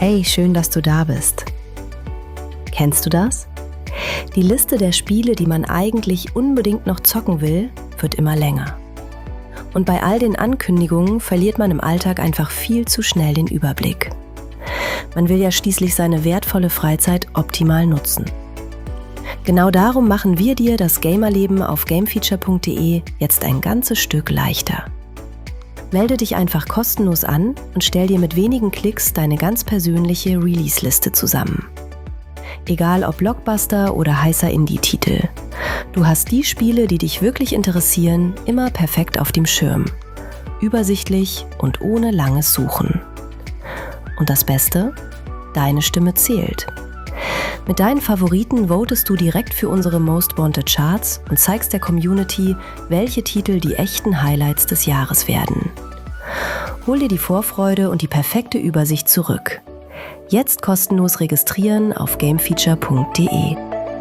Hey, schön, dass du da bist. Kennst du das? Die Liste der Spiele, die man eigentlich unbedingt noch zocken will, wird immer länger. Und bei all den Ankündigungen verliert man im Alltag einfach viel zu schnell den Überblick. Man will ja schließlich seine wertvolle Freizeit optimal nutzen. Genau darum machen wir dir das Gamerleben auf gamefeature.de jetzt ein ganzes Stück leichter. Melde dich einfach kostenlos an und stell dir mit wenigen Klicks deine ganz persönliche Release-Liste zusammen. Egal ob Blockbuster oder heißer Indie-Titel. Du hast die Spiele, die dich wirklich interessieren, immer perfekt auf dem Schirm. Übersichtlich und ohne langes Suchen. Und das Beste? Deine Stimme zählt. Mit deinen Favoriten votest du direkt für unsere Most Wanted Charts und zeigst der Community, welche Titel die echten Highlights des Jahres werden. Hol dir die Vorfreude und die perfekte Übersicht zurück. Jetzt kostenlos registrieren auf gamefeature.de.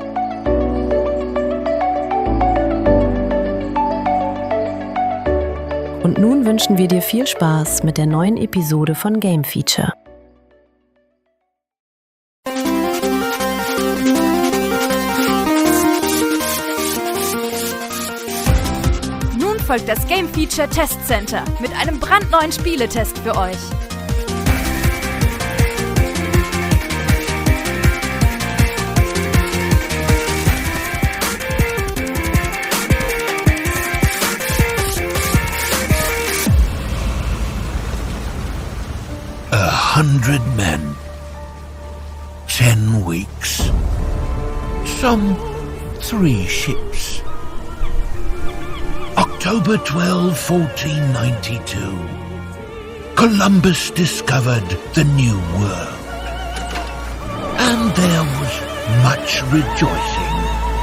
Und nun wünschen wir dir viel Spaß mit der neuen Episode von Game Feature. Folgt das Game Feature Test Center mit einem brandneuen Spieletest für euch. A 100 men, 10 weeks, some 3 ships. October 12, 1492. Columbus discovered the New World. And there was much rejoicing.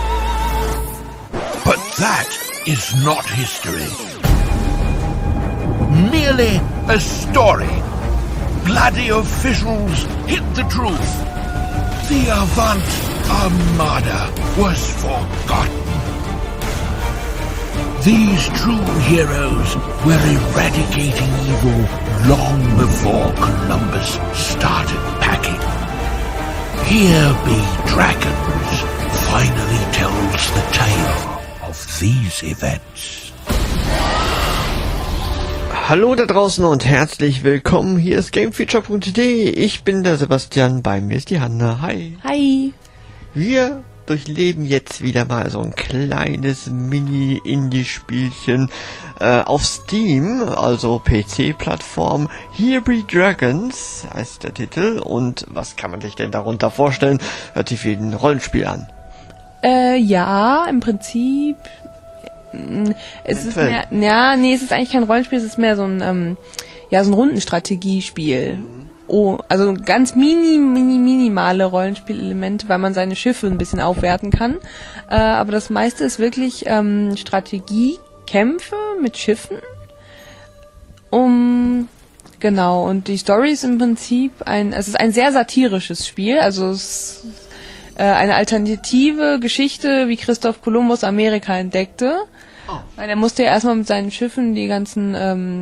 But that is not history. Merely a story. Bloody officials hid the truth. The Avant Armada was forgotten. These true heroes were eradicating evil long before Columbus started packing. Here Be Dragons finally tells the tale of these events. Hallo da draußen und herzlich willkommen. Hier ist gamefeature.de. Ich bin der Sebastian, bei mir ist die Hanna. Hi. Hi. Wir durchleben jetzt wieder mal so ein kleines Mini-Indie-Spielchen auf Steam, also PC-Plattform. Here Be Dragons heißt der Titel. Und was kann man sich denn darunter vorstellen? Hört sich wie ein Rollenspiel an. Ja, im Prinzip. Es ist mehr, es ist eigentlich kein Rollenspiel, es ist mehr so ein Rundenstrategiespiel. Oh, also ganz minimale Rollenspielelemente, weil man seine Schiffe ein bisschen aufwerten kann. Aber das meiste ist wirklich Strategiekämpfe mit Schiffen. Genau, und die Story ist im Prinzip es ist ein sehr satirisches Spiel, also es ist eine alternative Geschichte, wie Christoph Kolumbus Amerika entdeckte. Weil er musste ja erstmal mit seinen Schiffen die ganzen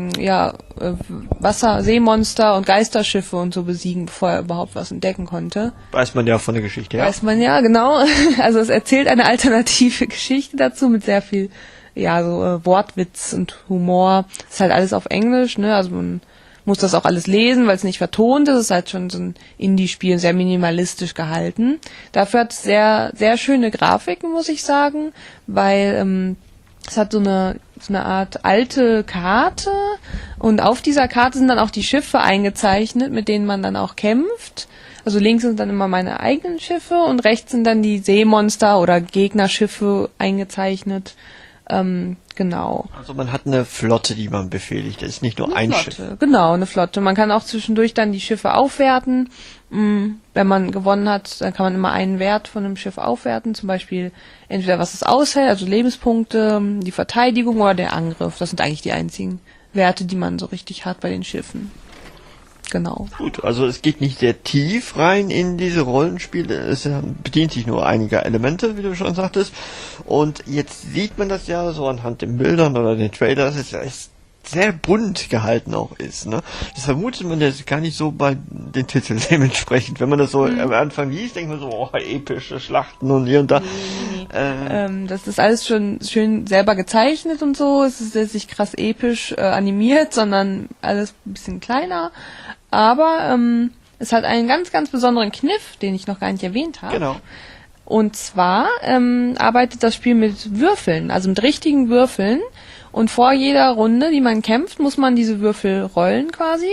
Seemonster und Geisterschiffe und so besiegen, bevor er überhaupt was entdecken konnte. Weiß man ja von der Geschichte, ja? Weiß man ja, genau. Also es erzählt eine alternative Geschichte dazu mit sehr viel Wortwitz und Humor. Das ist halt alles auf Englisch, ne? Also man muss das auch alles lesen, weil es nicht vertont ist. Es ist halt schon so ein Indie-Spiel, sehr minimalistisch gehalten. Dafür hat es sehr, sehr schöne Grafiken, muss ich sagen, weil es hat so eine Art alte Karte und auf dieser Karte sind dann auch die Schiffe eingezeichnet, mit denen man dann auch kämpft. Also links sind dann immer meine eigenen Schiffe und rechts sind dann die Seemonster oder Gegnerschiffe eingezeichnet. Genau. Also man hat eine Flotte, die man befehligt. Das ist nicht nur ein Schiff. Genau, eine Flotte. Man kann auch zwischendurch dann die Schiffe aufwerten. Wenn man gewonnen hat, dann kann man immer einen Wert von einem Schiff aufwerten. Zum Beispiel entweder was es aushält, also Lebenspunkte, die Verteidigung oder der Angriff. Das sind eigentlich die einzigen Werte, die man so richtig hat bei den Schiffen. Genau. Gut, also es geht nicht sehr tief rein in diese Rollenspiele, es bedient sich nur einiger Elemente, wie du schon sagtest. Und jetzt sieht man das ja so anhand den Bildern oder den Trailers, es sehr bunt gehalten auch ist, ne? Das vermutet man jetzt gar nicht so bei den Titeln dementsprechend. Wenn man das so am Anfang liest, denkt man so, oh, epische Schlachten und hier und da. Das ist alles schon schön selber gezeichnet und so. Es ist jetzt nicht krass episch animiert, sondern alles ein bisschen kleiner. Aber es hat einen ganz, ganz besonderen Kniff, den ich noch gar nicht erwähnt habe. Genau. Und zwar arbeitet das Spiel mit Würfeln, also mit richtigen Würfeln. Und vor jeder Runde, die man kämpft, muss man diese Würfel rollen quasi.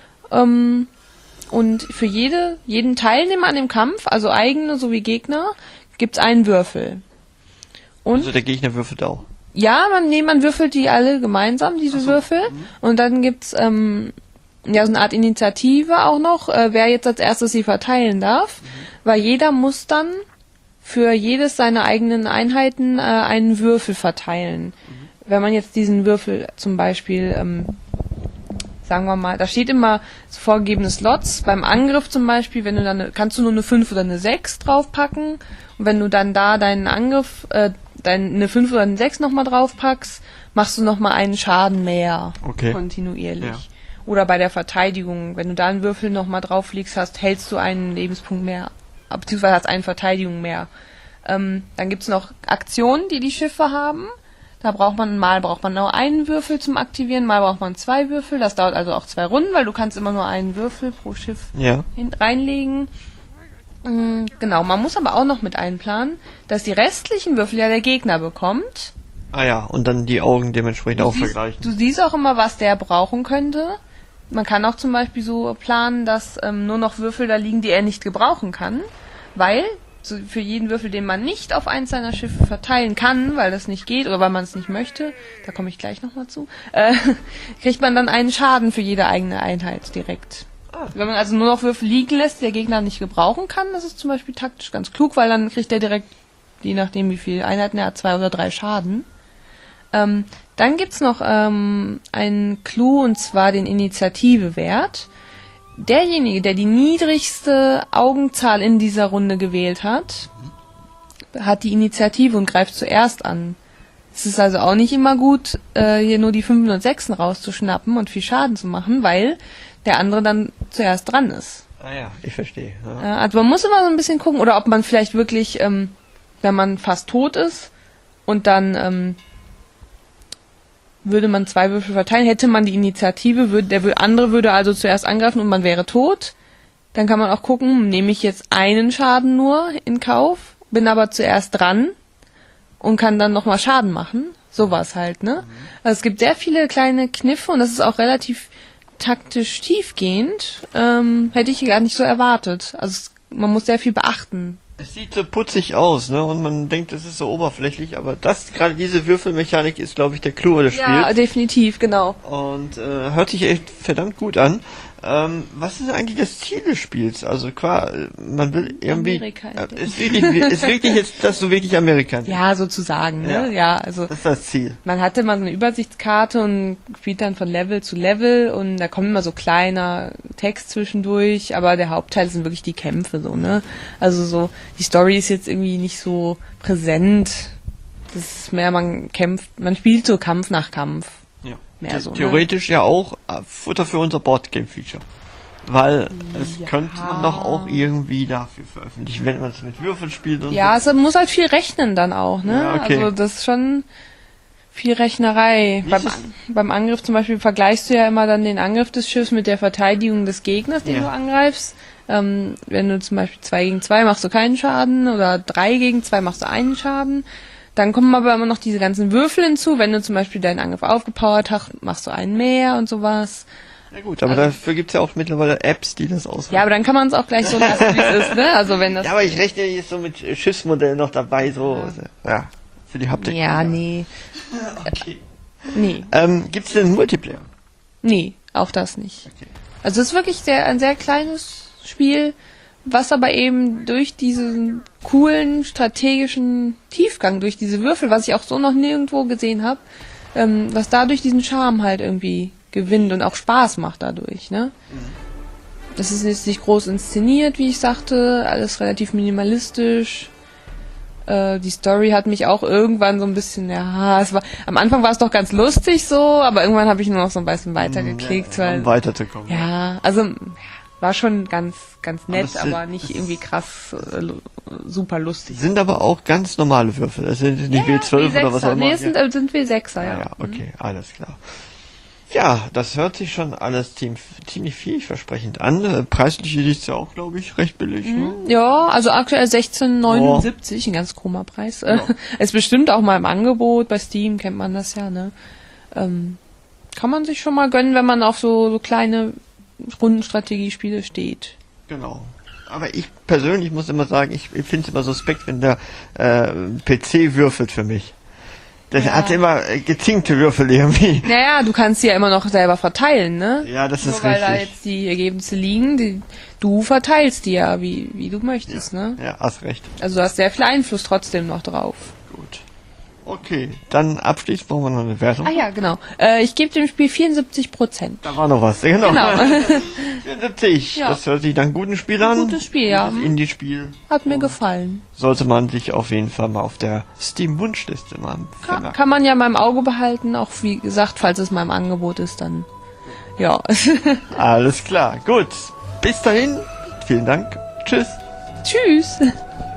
Und für jeden Teilnehmer an dem Kampf, also eigene sowie Gegner, gibt's einen Würfel. Und Also der Gegner würfelt auch. ja, man würfelt die alle gemeinsam, diese Würfel. Und dann gibt's so eine Art Initiative auch noch, wer jetzt als erstes sie verteilen darf. Weil jeder muss dann für jedes seiner eigenen Einheiten einen Würfel verteilen. Wenn man jetzt diesen Würfel zum Beispiel, sagen wir mal, da steht immer so vorgegebene Slots. Beim Angriff zum Beispiel, wenn du dann kannst du nur eine 5 oder eine 6 draufpacken. Und wenn du dann da deinen Angriff, eine 5 oder eine 6 nochmal draufpackst, machst du nochmal einen Schaden mehr. Okay. Kontinuierlich. Ja. Oder bei der Verteidigung, wenn du da einen Würfel nochmal drauflegst hast, hältst du einen Lebenspunkt mehr. Beziehungsweise hast eine Verteidigung mehr. Dann gibt's noch Aktionen, die Schiffe haben. Da braucht man nur einen Würfel zum Aktivieren, mal braucht man 2 Würfel. Das dauert also auch 2 Runden, weil du kannst immer nur einen Würfel pro Schiff reinlegen. Genau, man muss aber auch noch mit einplanen, dass die restlichen Würfel ja der Gegner bekommt. Ah ja, und dann die Augen dementsprechend auch vergleichen. Du siehst auch immer, was der brauchen könnte. Man kann auch zum Beispiel so planen, dass nur noch Würfel da liegen, die er nicht gebrauchen kann, weil so für jeden Würfel, den man nicht auf eins seiner Schiffe verteilen kann, weil das nicht geht oder weil man es nicht möchte, da komme ich gleich nochmal zu, kriegt man dann einen Schaden für jede eigene Einheit direkt. Wenn man also nur noch Würfel liegen lässt, die der Gegner nicht gebrauchen kann, das ist zum Beispiel taktisch ganz klug, weil dann kriegt er direkt, je nachdem wie viele Einheiten er hat, 2 oder 3 Schaden. Dann gibt's noch einen Clou, und zwar den Initiativewert. Derjenige, der die niedrigste Augenzahl in dieser Runde gewählt hat, hat die Initiative und greift zuerst an. Es ist also auch nicht immer gut, hier nur die 5 und 6 rauszuschnappen und viel Schaden zu machen, weil der andere dann zuerst dran ist. Ah ja, ich verstehe. Ja. Also man muss immer so ein bisschen gucken, oder ob man vielleicht wirklich, wenn man fast tot ist und dann würde man 2 Würfel verteilen, hätte man die Initiative, der andere würde also zuerst angreifen und man wäre tot. Dann kann man auch gucken, nehme ich jetzt einen Schaden nur in Kauf, bin aber zuerst dran und kann dann nochmal Schaden machen. Sowas halt, ne? Also es gibt sehr viele kleine Kniffe und das ist auch relativ taktisch tiefgehend. Hätte ich gar nicht so erwartet. Also man muss sehr viel beachten. Es sieht so putzig aus, ne? Und man denkt, es ist so oberflächlich, aber gerade diese Würfelmechanik ist, glaube ich, der Clou des Spiels. Ja, definitiv, genau. Und hört sich echt verdammt gut an. Was ist eigentlich das Ziel des Spiels? Also klar, man will irgendwie... Amerika. Ist wirklich jetzt, dass du wirklich Amerikaner bist? Ja, sozusagen, ne? Ja, also Das ist das Ziel. man hatte mal so eine Übersichtskarte und spielt dann von Level zu Level und da kommt immer so kleiner Text zwischendurch, aber der Hauptteil sind wirklich die Kämpfe so, ne? Also so, die Story ist jetzt irgendwie nicht so präsent. Das ist mehr, man spielt so Kampf nach Kampf. Ja. Mehr so, ne? Theoretisch ja auch Futter für unser Boardgame-Feature. Weil es könnte man doch auch irgendwie dafür veröffentlichen, wenn man es mit Würfeln spielt und Ja, es muss halt viel rechnen dann auch, ne? Ja, okay. Also das ist schon viel Rechnerei. Beim Angriff zum Beispiel vergleichst du ja immer dann den Angriff des Schiffs mit der Verteidigung des Gegners, den du angreifst. Wenn du zum Beispiel 2 gegen 2 machst du keinen Schaden oder 3 gegen 2 machst du einen Schaden. Dann kommen aber immer noch diese ganzen Würfel hinzu. Wenn du zum Beispiel deinen Angriff aufgepowert hast, machst du einen mehr und sowas. Ja gut, aber dafür gibt's ja auch mittlerweile Apps, die das auswählen. Ja, aber dann kann man es auch gleich so lassen, wie es ist, ne? Also wenn das... Ja, aber ich rechne jetzt so mit Schiffsmodellen noch dabei, so, ja, für die Haptik. Ja, nee. Okay. Nee. Gibt's denn Multiplayer? Nee, auch das nicht. Okay. Also es ist wirklich ein sehr kleines Spiel, was aber eben durch diesen coolen strategischen Tiefgang, durch diese Würfel, was ich auch so noch nirgendwo gesehen habe, was dadurch diesen Charme halt irgendwie gewinnt und auch Spaß macht dadurch, ne? Das ist jetzt nicht groß inszeniert, wie ich sagte, alles relativ minimalistisch. Die Story hat mich auch irgendwann so ein bisschen, am Anfang war es doch ganz lustig so, aber irgendwann habe ich nur noch so ein bisschen weitergeklickt, Um weiterzukommen. ja, also war schon ganz nett, Aber aber nicht irgendwie krass super lustig. Sind aber auch ganz normale Würfel. Das sind nicht W12 oder was auch immer. Nee, sind W6er, ja. Ja, okay, alles klar. Ja, das hört sich schon alles ziemlich vielversprechend an. Preislich ist es ja auch, glaube ich, recht billig. Ne? Ja, also aktuell 16,79, ein ganz krummer Preis. Ist bestimmt auch mal im Angebot, bei Steam kennt man das ja, ne? Kann man sich schon mal gönnen, wenn man auf so kleine Rundenstrategiespiele steht. Genau. Aber ich persönlich muss immer sagen, ich finde es immer suspekt, wenn der PC würfelt für mich. Der hat immer gezinkte Würfel irgendwie. Naja, du kannst sie ja immer noch selber verteilen, ne? Ja, das ist Nur weil da richtig. jetzt die Ergebnisse liegen, du verteilst die ja, wie du möchtest, ne? Ja, hast recht. Also du hast sehr viel Einfluss trotzdem noch drauf. Gut. Okay, dann abschließend brauchen wir noch eine Wertung. Ah ja, genau. Ich gebe dem Spiel 74%. Da war noch was, genau. Genau. 74, Ja. das hört sich nach einem guten Spiel an. Gutes Spiel, ja. Gutes Indie-Spiel. Hat mir gefallen. Sollte man sich auf jeden Fall mal auf der Steam-Wunschliste mal vermerken. Kann man ja mal im Auge behalten, auch wie gesagt, falls es mal im Angebot ist, dann ja. Alles klar, gut. Bis dahin, vielen Dank. Tschüss. Tschüss.